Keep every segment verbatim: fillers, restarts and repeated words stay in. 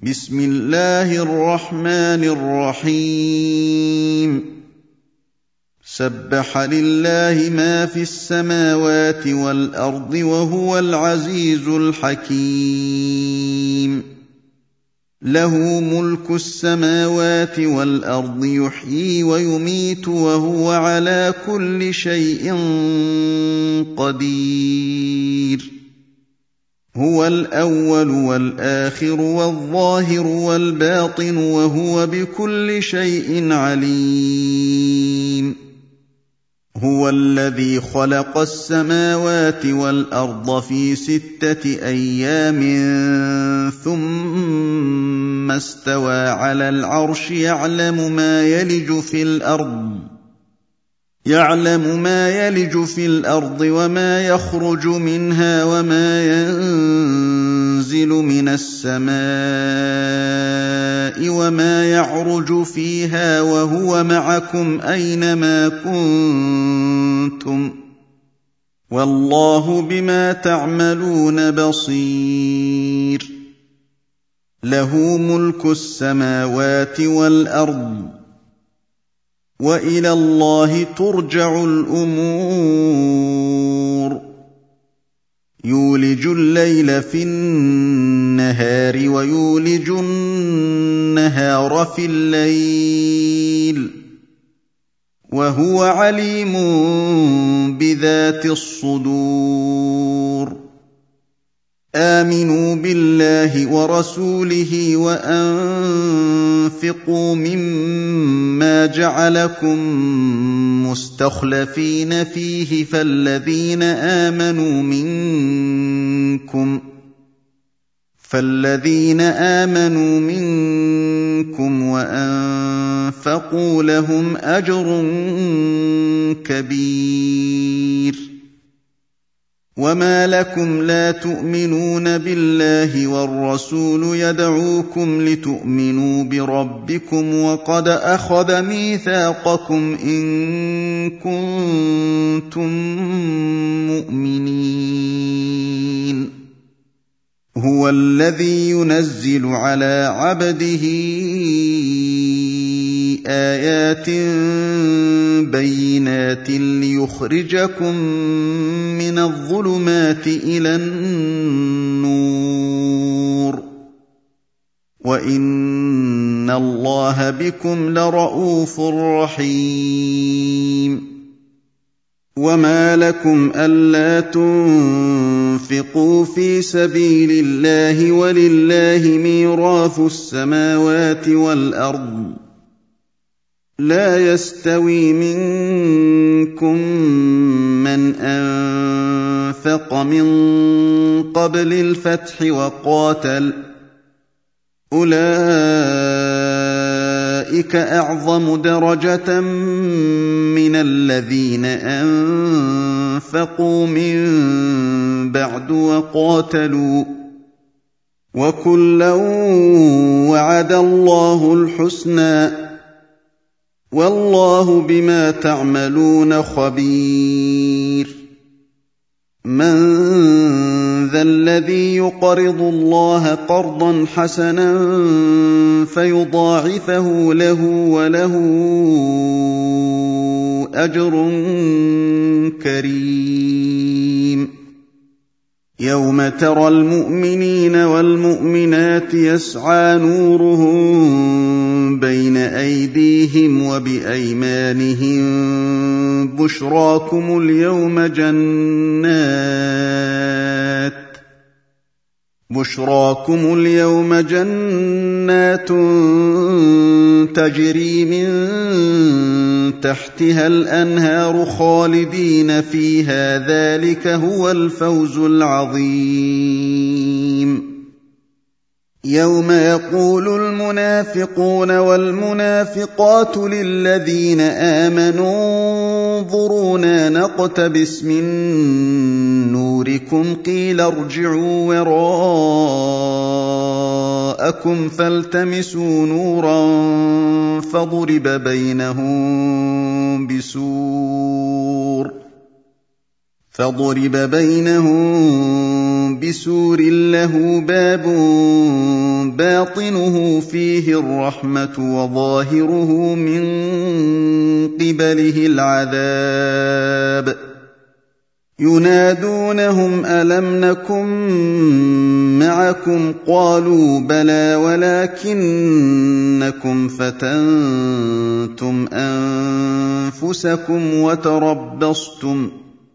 بسم الله الرحمن الرحيم سبح لله ما في السماوات والأرض وهو العزيز الحكيم له ملك السماوات والأرض يحيي ويميت وهو على كل شيء قدير هو الأول والآخر والظاهر والباطن وهو بكل شيء عليم هو الذي خلق السماوات والأرض في ستة أيام ثم استوى على العرش يعلم ما يلج في الأرض يعلم ما يلج في الأرض وما يخرج منها وما ينزل من السماء وما يعرج فيها وهو معكم أينما كنتم والله بما تعملون بصير له ملك السماوات والأرض وإلى الله ترجع الأمور يولج الليل في النهار ويولج النهار في الليل وهو عليم بذات الصدور آمنوا بالله ورسوله وأنفقوا مما جعلكم مستخلفين فيه فالذين آمنوا منكم فالذين آمنوا منكم وأنفقوا لهم أجر كبير وما لكم لا تؤمنون بالله والرسول يدعوكم لتؤمنوا بربكم وقد أخذ ميثاقكم إن كنتم مؤمنين هو الذي ينزل على عبده آيات بينات ليخرجكم من الظلمات إلى النور وإن الله بكم لرءوف رحيم وما لكم ألا تنفقوا في سبيل الله ولله ميراث السماوات والأرض لا يستوي منكم من أنفق من قبل الفتح وقاتل أولئك أعظم درجة من الذين أنفقوا من بعد وقاتلوا وكلا وعد الله الحسنى والله بما تعملون خبير من ذا الذي يقرض الله قرضا حسنا فيضاعفه له وله أجر كريم يوم ترى المؤمنين والمؤمنات يسعى نورهم بين أيديهم وبأيمانهم بشراكم اليوم جنات بشراكم اليوم جنات تجري من تحتها الأنهار خالدين فيها ذلك هو الفوز العظيم يوم يقول المنافقون والمنافقات للذين آمنوا انظرونا نقتبس من نوركم قيل ارجعوا وراءكم فالتمسوا نورا فضرب بينهم بسور فضرب بينهم بسور له باب باطنه فيه الرحمة وظاهره من قبله العذاب ينادونهم ألم نكن معكم قالوا بلى ولكنكم فتنتم أنفسكم وتربصتم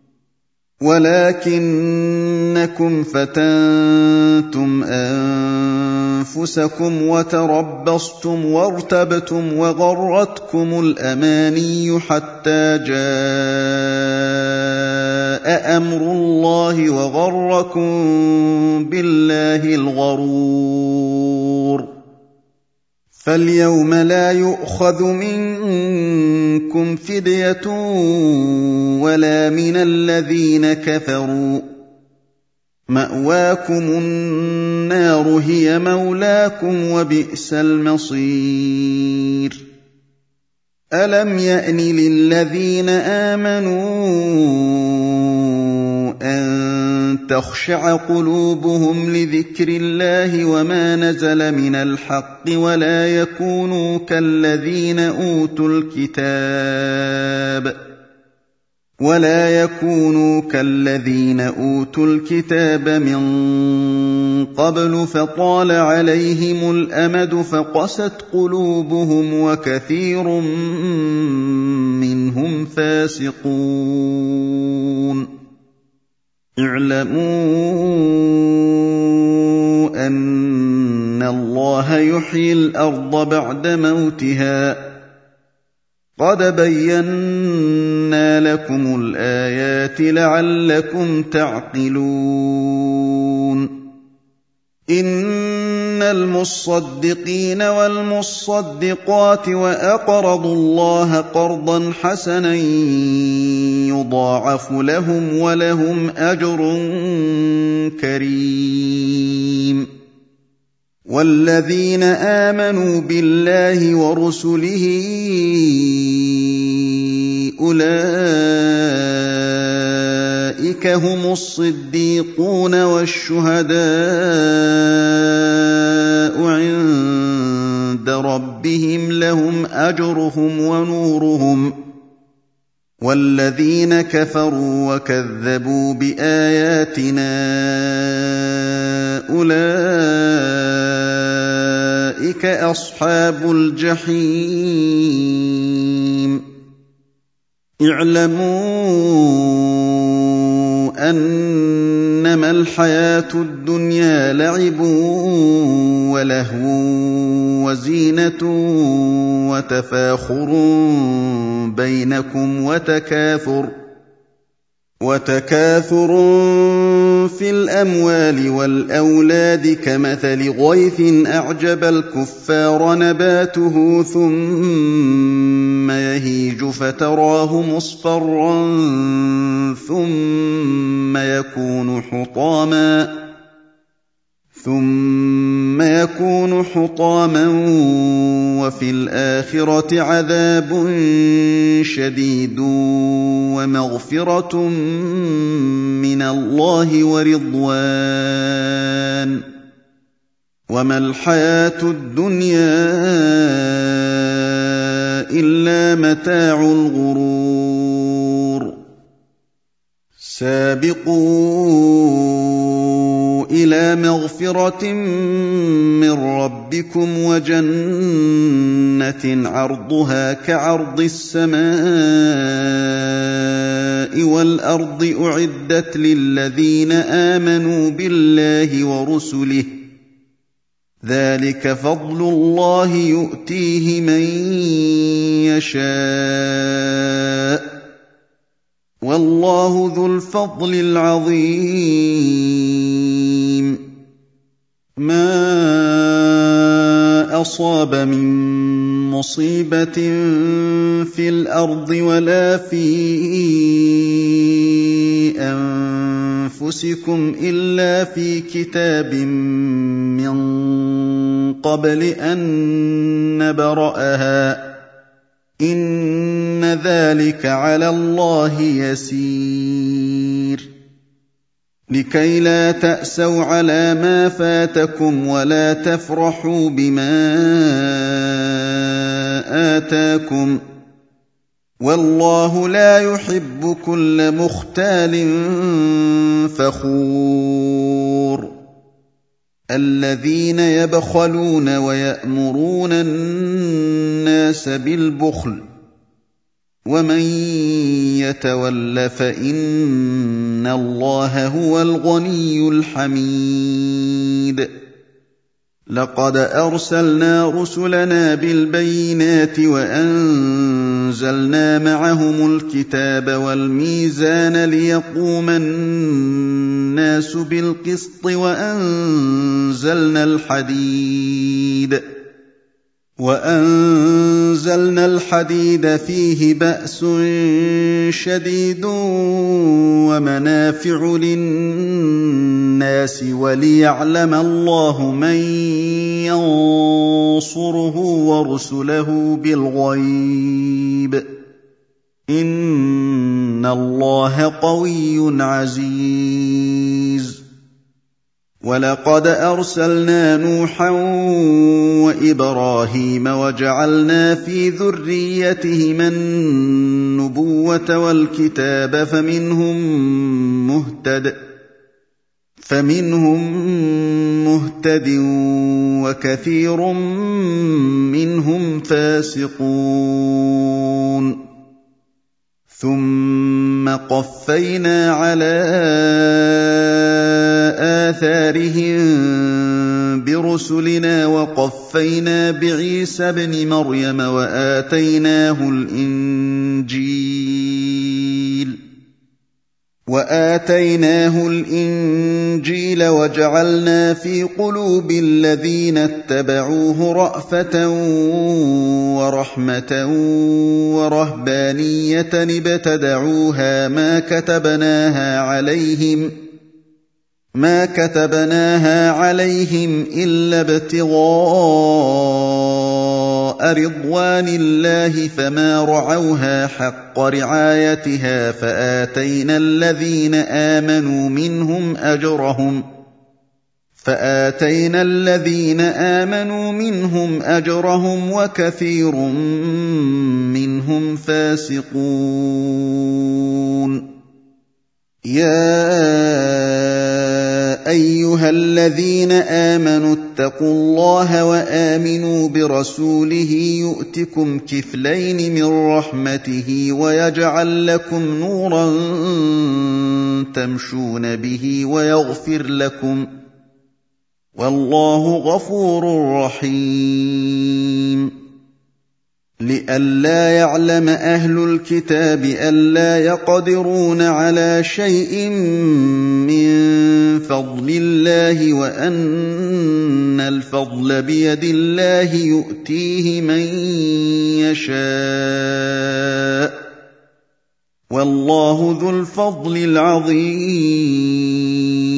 ولكنكم فتنتم أنفسكم وتربصتم وارتبتم وغرتكم الأماني حتى جاء أمر الله وغركم بالله الغرور فاليوم لا يؤخذ منكم فدية ولا من الذين كفروا مأواكم النار هي مولاكم وبئس المصير ألم يأن للذين آمنوا أن تخشع قلوبهم لذكر الله وما نزل من الحق ولا يكونوا كالذين أوتوا الكتاب ولا يكونوا كالذين أوتوا الكتاب من قبل فطال عليهم الأمد فقست قلوبهم وكثير منهم فاسقون اعلموا أن الله يحيي الأرض بعد موتها قد بينا لكم الآيات لعلكم تعقلون إن المصدقين والمصدقات وأقرضوا الله قرضا حسنا يضاعف لهم ولهم أجر كريم والذين آمنوا بالله ورسله أولئك هم الصديقون والشهداء عند ربهم لهم أجرهم ونورهم والذين كفروا وكذبوا بآياتنا أولئك أصحاب الجحيم اعلموا أنما الحياة الدنيا لعب ولهو وزينة وتفاخر بينكم وتكاثر وتكاثر في الأموال والأولاد كمثل غيث أعجب الكفار نباته ثم يهيج فتراه مصفرا ثم يكون حطاما ثم يكون حطاما وفي الآخرة عذاب شديد ومغفرة من الله ورضوان وما الحياة الدنيا إلا متاع الغرور سابقوا إلى مغفرة من ربكم وجنة عرضها كعرض السماء والأرض أعدت للذين آمنوا بالله ورسله ذلك فضل الله يؤتيه من يشاء والله ذو الفضل العظيم ما أصاب من مصيبة في الأرض ولا في أنفسكم إلا في كتاب من قبل أن نبرأها إن ذلك على الله يسير لكي لا تأسوا على ما فاتكم ولا تفرحوا بما آتاكم والله لا يحب كل مختال فخور الذين يبخلون ويأمرون الناس بالبخل ومن يتول فإن الله هو الغني الحميد لقد أرسلنا رسلنا بالبينات وأنزلنا معهم الكتاب والميزان ليقوم الناس بالقسط وأنزلنا الحديد وأنزلنا الحديد فيه بأس شديد ومنافع للناس وليعلم الله من ينصره ورسله بالغيب إن الله قوي عزيز ولقد أرسلنا نوحا وإبراهيم وجعلنا في ذريتهما النبوة والكتاب فمنهم مهتد فمنهم مهتد وكثير منهم فاسقون ثم قفينا على آثارهم برسلنا وقفينا بعيسى ابن مريم وآتيناه الإنجيل وآتيناه الإنجيل وجعلنا في قلوب الذين اتبعوه رأفة ورحمة ورهبانية ابتدعوها ما كتبناها عليهم ما كتبناها عليهم إلا ابتغاء رضوان الله فما رعوها حق رعايتها فآتينا الذين آمنوا منهم أجرهم فآتينا الذين آمنوا منهم أجرهم وكثير منهم فاسقون يا أيها الذين آمنوا اتقوا الله وآمنوا برسوله يؤتكم كفلين من رحمته ويجعل لكم نورا تمشون به ويغفر لكم والله غفور رحيم لئلا يعلم أهل الكتاب ألا يقدرون على شيء من فضل الله وأن الفضل بيد الله يؤتيه من يشاء والله ذو الفضل العظيم